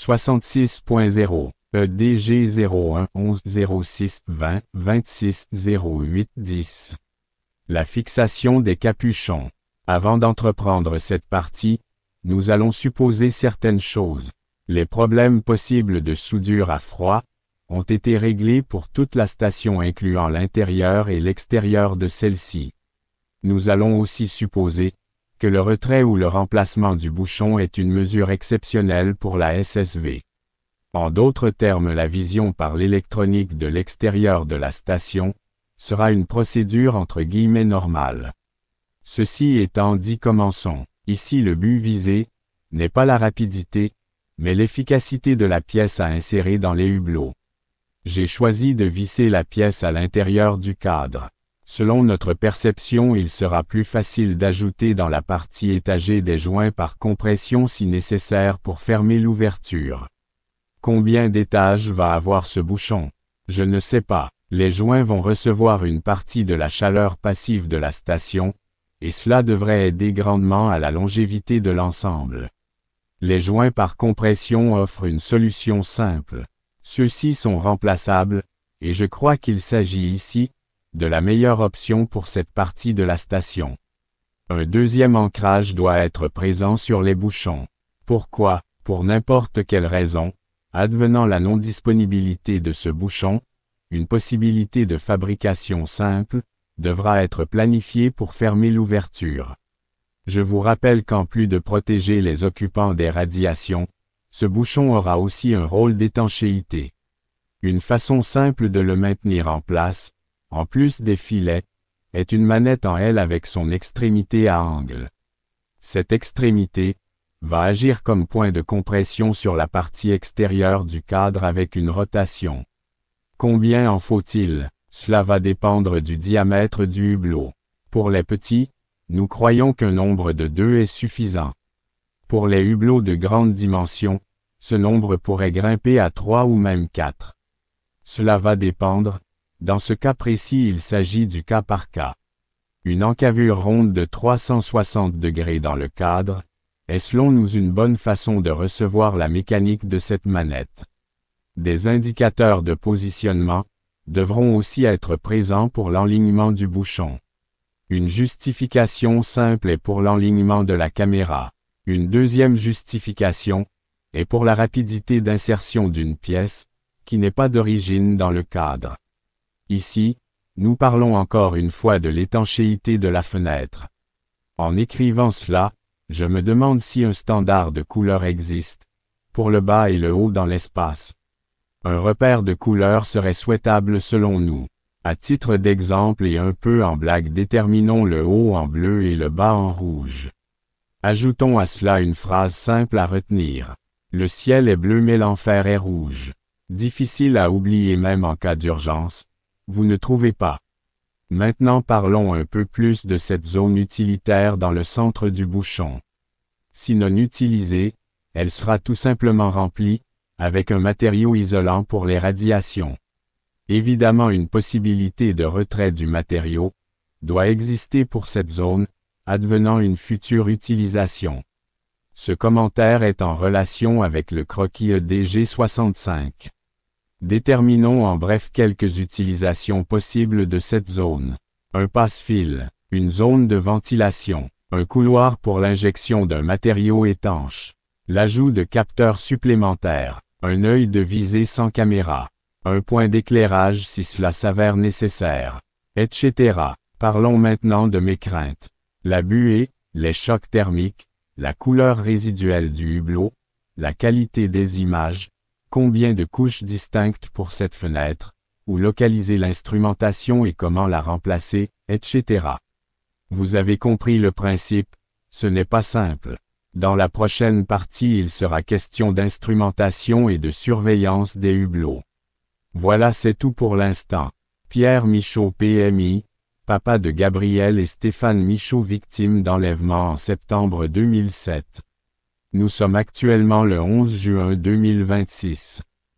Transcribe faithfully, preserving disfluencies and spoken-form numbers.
soixante-six point zéro, E D G zéro un onze zéro six vingt vingt-six zéro huit dix. La fixation des capuchons. Avant d'entreprendre cette partie, nous allons supposer certaines choses. Les problèmes possibles de soudure à froid ont été réglés pour toute la station incluant l'intérieur et l'extérieur de celle-ci. Nous allons aussi supposer que le retrait ou le remplacement du bouchon est une mesure exceptionnelle pour la S S V. En d'autres termes, la vision par l'électronique de l'extérieur de la station sera une procédure entre guillemets normale. Ceci étant dit, commençons. Ici, le but visé n'est pas la rapidité, mais l'efficacité de la pièce à insérer dans les hublots. J'ai choisi de visser la pièce à l'intérieur du cadre. Selon notre perception, il sera plus facile d'ajouter dans la partie étagée des joints par compression si nécessaire pour fermer l'ouverture. Combien d'étages va avoir ce bouchon? Je ne sais pas. Les joints vont recevoir une partie de la chaleur passive de la station, et cela devrait aider grandement à la longévité de l'ensemble. Les joints par compression offrent une solution simple. Ceux-ci sont remplaçables, et je crois qu'il s'agit ici de la meilleure option pour cette partie de la station. Un deuxième ancrage doit être présent sur les bouchons. Pourquoi? Pour n'importe quelle raison, advenant la non-disponibilité de ce bouchon, une possibilité de fabrication simple devra être planifiée pour fermer l'ouverture. Je vous rappelle qu'en plus de protéger les occupants des radiations, ce bouchon aura aussi un rôle d'étanchéité. Une façon simple de le maintenir en place, en plus des filets, est une manette en L avec son extrémité à angle. Cette extrémité va agir comme point de compression sur la partie extérieure du cadre avec une rotation. Combien en faut-il? Cela va dépendre du diamètre du hublot. Pour les petits, nous croyons qu'un nombre de deux est suffisant. Pour les hublots de grande dimension, ce nombre pourrait grimper à trois ou même quatre. Cela va dépendre. Dans ce cas précis, il s'agit du cas par cas. Une encavure ronde de trois cent soixante degrés dans le cadre est selon nous une bonne façon de recevoir la mécanique de cette manette. Des indicateurs de positionnement devront aussi être présents pour l'enlignement du bouchon. Une justification simple est pour l'enlignement de la caméra. Une deuxième justification est pour la rapidité d'insertion d'une pièce qui n'est pas d'origine dans le cadre. Ici, nous parlons encore une fois de l'étanchéité de la fenêtre. En écrivant cela, je me demande si un standard de couleur existe, pour le bas et le haut dans l'espace. Un repère de couleur serait souhaitable selon nous. À titre d'exemple et un peu en blague, déterminons le haut en bleu et le bas en rouge. Ajoutons à cela une phrase simple à retenir. Le ciel est bleu mais l'enfer est rouge. Difficile à oublier même en cas d'urgence. Vous ne trouvez pas? Maintenant parlons un peu plus de cette zone utilitaire dans le centre du bouchon. Si non utilisée, elle sera tout simplement remplie avec un matériau isolant pour les radiations. Évidemment, une possibilité de retrait du matériau doit exister pour cette zone, advenant une future utilisation. Ce commentaire est en relation avec le croquis E D G soixante-cinq. Déterminons en bref quelques utilisations possibles de cette zone. Un passe-fil, une zone de ventilation, un couloir pour l'injection d'un matériau étanche, l'ajout de capteurs supplémentaires, un œil de visée sans caméra, un point d'éclairage si cela s'avère nécessaire, et cetera. Parlons maintenant de mes craintes. La buée, les chocs thermiques, la couleur résiduelle du hublot, la qualité des images, combien de couches distinctes pour cette fenêtre, où localiser l'instrumentation et comment la remplacer, et cetera. Vous avez compris le principe, ce n'est pas simple. Dans la prochaine partie, il sera question d'instrumentation et de surveillance des hublots. Voilà, c'est tout pour l'instant. Pierre Michaud P M I, papa de Gabriel et Stéphane Michaud, victimes d'enlèvement en septembre deux mille sept. Nous sommes actuellement le onze juin deux mille vingt-six.